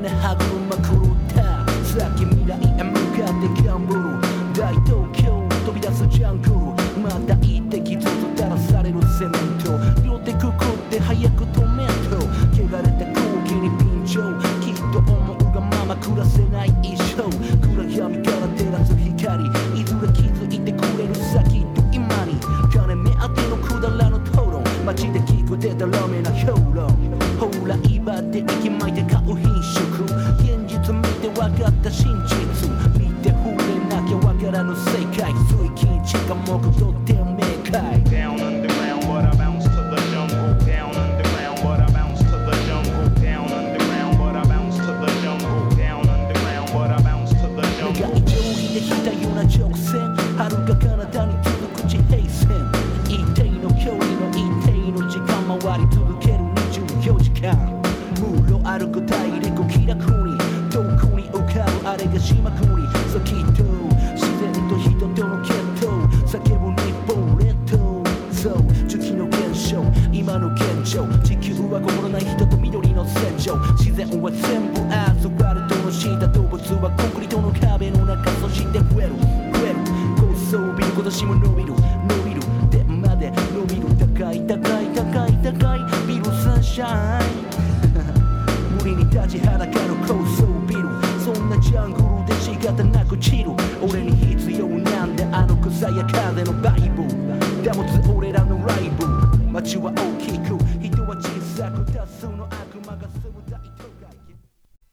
ね歯車狂った先未来へ向かってギャンブル大東京飛び出すジャングルまた一滴ずつ垂らされるセメント両手くくって早く止めと汚れた空気に便乗きっと思うがまま暮らせない一生暗闇から照らす光いずれ気づいてくれるさきっと今に金目当てのくだらぬ討論街で聞くでたらめな評論ほら威張って息巻いて買う品種現実見て分かった真実見て触れなきゃ分からぬ世界水金地下木と天明快 Down underground but I bounce to the jungle Down underground but I bounce to the jungle Down underground but I bounce to the jungle Down underground but I bounce to the jungle 願い定規で引いたような直線遥か彼方に続く地平線一定の距離の一定の時間回り続ける24時間室歩く大陸気楽に遠くに浮かぶあれが島国さきっと自然と人との決闘叫ぶ日本列島そう時期の現象今の現状地球は心ない人と緑の戦場自然は全部アスファルトの下動物はコンクリートの壁の中そして増える高層ビル今年も伸びる天まで伸びる高いビルサンシャイン無理に立ちはだかる高層ビルそんなジャングルで仕方なく散る俺に必要なんであの草や風のバイブ保つ俺らのライブ街は